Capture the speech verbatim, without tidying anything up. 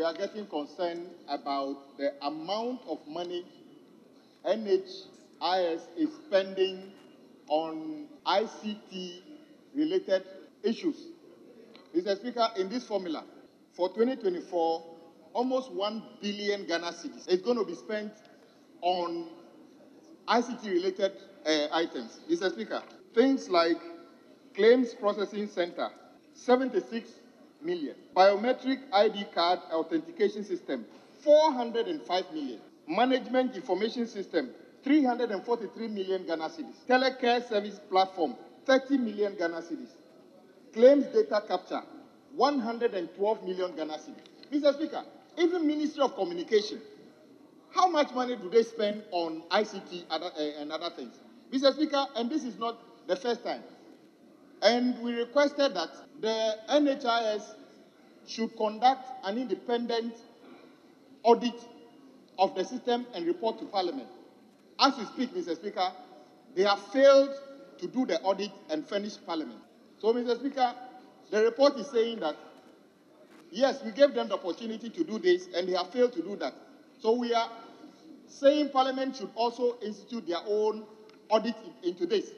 are getting concerned about the amount of money N H I S is spending on I C T-related issues. Mister Speaker, in this formula, for twenty twenty-four, almost one billion Ghana cedis is going to be spent on I C T-related uh, items. Mister Speaker, things like claims processing center, seventy-six million. Biometric I D card authentication system, four hundred five million. Management information system, three hundred forty-three million Ghana cedis. Telecare service platform, thirty million Ghana cedis. Claims data capture, one hundred twelve million Ghana cedis. Mister Speaker, even Ministry of Communication, how much money do they spend on I C T and, uh, and other things? Mister Speaker, and this is not the first time. And we requested that the N H I S should conduct an independent audit of the system and report to Parliament. As we speak, Mister Speaker, they have failed to do the audit and furnish Parliament. So, Mister Speaker, the report is saying that, yes, we gave them the opportunity to do this, and they have failed to do that. So we are saying Parliament should also institute their own audit into this.